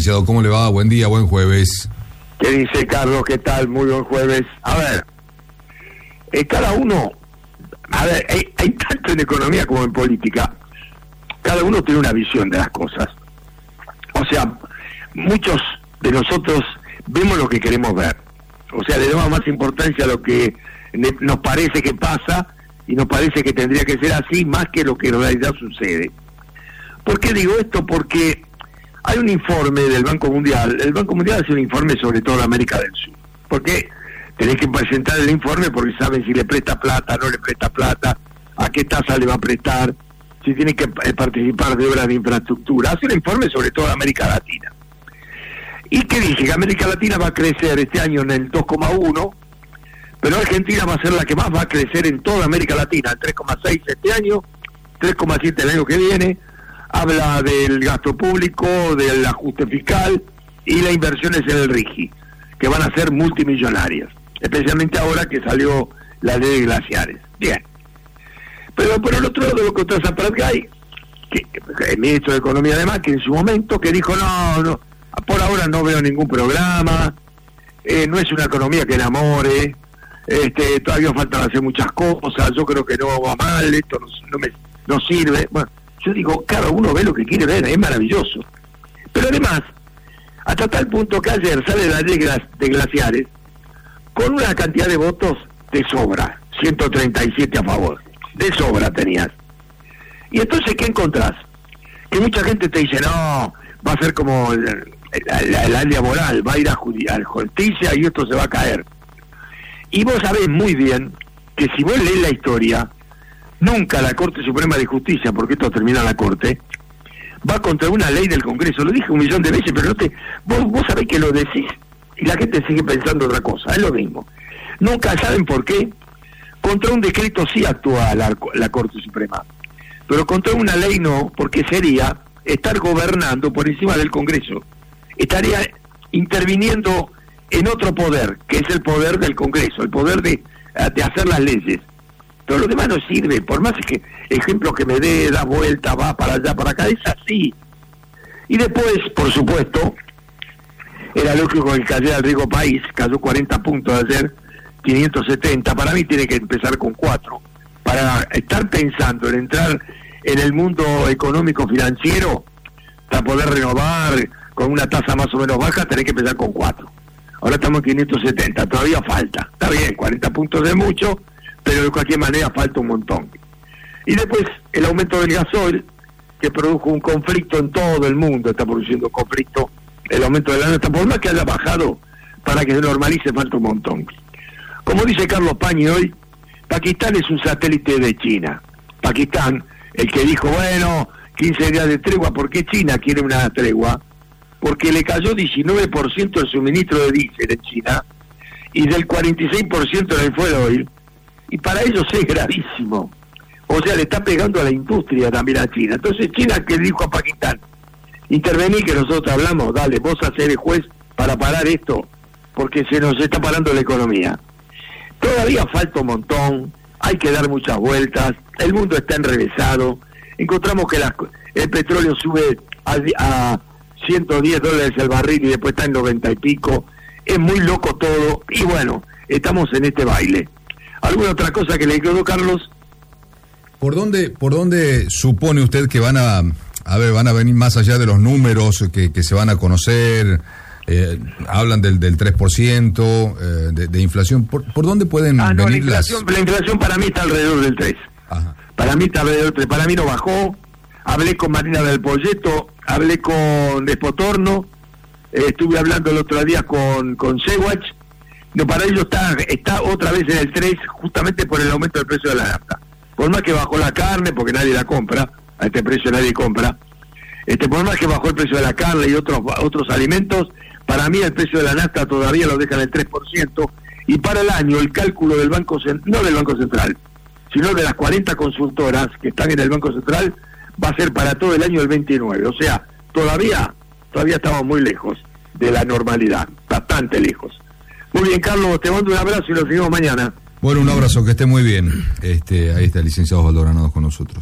licenciado? ¿Cómo le va? Buen día, buen jueves. ¿Qué dice Carlos? ¿Qué tal? Muy buen jueves. A ver, cada uno, hay tanto en economía como en política, cada uno tiene una visión de las cosas. O sea, muchos de nosotros vemos lo que queremos ver. O sea, le damos más importancia a lo que nos parece que pasa y nos parece que tendría que ser así más que lo que en realidad sucede. ¿Por qué digo esto? Porque hay un informe del Banco Mundial. El Banco Mundial hace un informe sobre toda América del Sur. ¿Por qué? Tenés que presentar el informe porque saben si le presta plata, no le presta plata, a qué tasa le va a prestar, si tiene que participar de obras de infraestructura. Hace un informe sobre toda América Latina. ¿Y qué dice? Que América Latina va a crecer este año en el 2,1, pero Argentina va a ser la que más va a crecer en toda América Latina, el 3,6 este año, 3,7 el año que viene. Habla del gasto público, del ajuste fiscal y las inversiones en el RIGI, que van a ser multimillonarias, especialmente ahora que salió la ley de glaciares. Bien. Pero por el otro lado lo que trae Pratgay, que el ministro de Economía además, que en su momento que dijo no, por ahora no veo ningún programa, no es una economía que enamore, todavía faltan hacer muchas cosas, yo creo que no va mal, esto no sirve. Bueno, yo digo, cada uno ve lo que quiere ver, es maravilloso. Pero además, hasta tal punto que ayer sale la ley de glaciares con una cantidad de votos de sobra, 137 a favor, de sobra tenías. Y entonces, ¿qué encontrás? Que mucha gente te dice, no, va a ser como la área moral, va a ir a justicia y esto se va a caer. Y vos sabés muy bien que si vos lees la historia, nunca la Corte Suprema de Justicia, porque esto termina en la Corte, va contra una ley del Congreso. Lo dije 1.000.000 de veces, pero vos sabés que lo decís y la gente sigue pensando otra cosa. Es lo mismo. Nunca saben por qué. Contra un decreto sí actúa la Corte Suprema, pero contra una ley no, porque sería estar gobernando por encima del Congreso. Estaría interviniendo en otro poder, que es el poder del Congreso, el poder de hacer las leyes. Todo lo demás no sirve, por más que ejemplo que me dé, da vuelta, va para allá, para acá, es así. Y después, por supuesto, era lógico que cayera el riesgo país, cayó 40 puntos ayer, 570, para mí tiene que empezar con 4. Para estar pensando en entrar en el mundo económico financiero, para poder renovar con una tasa más o menos baja, tenés que empezar con 4. Ahora estamos en 570, todavía falta. Está bien, 40 puntos de mucho, pero de cualquier manera falta un montón. Y después el aumento del gasoil, que produjo un conflicto en todo el mundo, está produciendo conflicto, el aumento de la nafta, por más que haya bajado, para que se normalice falta un montón. Como dice Carlos Pañi hoy, Pakistán es un satélite de China. Pakistán, el que dijo, bueno, 15 días de tregua, ¿por qué China quiere una tregua? Porque le cayó 19% el suministro de diésel en China, y del 46% en el fuel oil, y para ellos es gravísimo. O sea, le está pegando a la industria también a China. Entonces China que dijo a Pakistán, intervení que nosotros hablamos, dale, vos hacés el juez para parar esto, porque se nos está parando la economía. Todavía falta un montón, hay que dar muchas vueltas, el mundo está enrevesado, encontramos que el petróleo sube a $110 el barril y después está en 90 y pico, es muy loco todo, y bueno, estamos en este baile. ¿Alguna otra cosa que le quedó, Carlos? ¿Por dónde supone usted que van a venir más allá de los números que se van a conocer? Hablan del 3% de inflación. ¿Por dónde pueden venir la inflación para mí está alrededor del 3%. Ajá. Para mí está alrededor del 3%. Para mí no bajó. Hablé con Marina del Polleto, hablé con Despotorno, estuve hablando el otro día con Sewach. No, para ellos está otra vez en el 3, justamente por el aumento del precio de la nafta. Por más que bajó la carne, porque nadie la compra, a este precio nadie compra, por más que bajó el precio de la carne y otros alimentos, para mí el precio de la nafta todavía lo dejan el 3%, y para el año el cálculo del Banco Central, no del Banco Central, sino de las 40 consultoras que están en el Banco Central, va a ser para todo el año el 29. O sea, todavía estamos muy lejos de la normalidad, bastante lejos. Muy bien, Carlos, te mando un abrazo y lo seguimos mañana. Bueno, un abrazo, que esté muy bien. Ahí está el licenciado Osvaldo Granados con nosotros.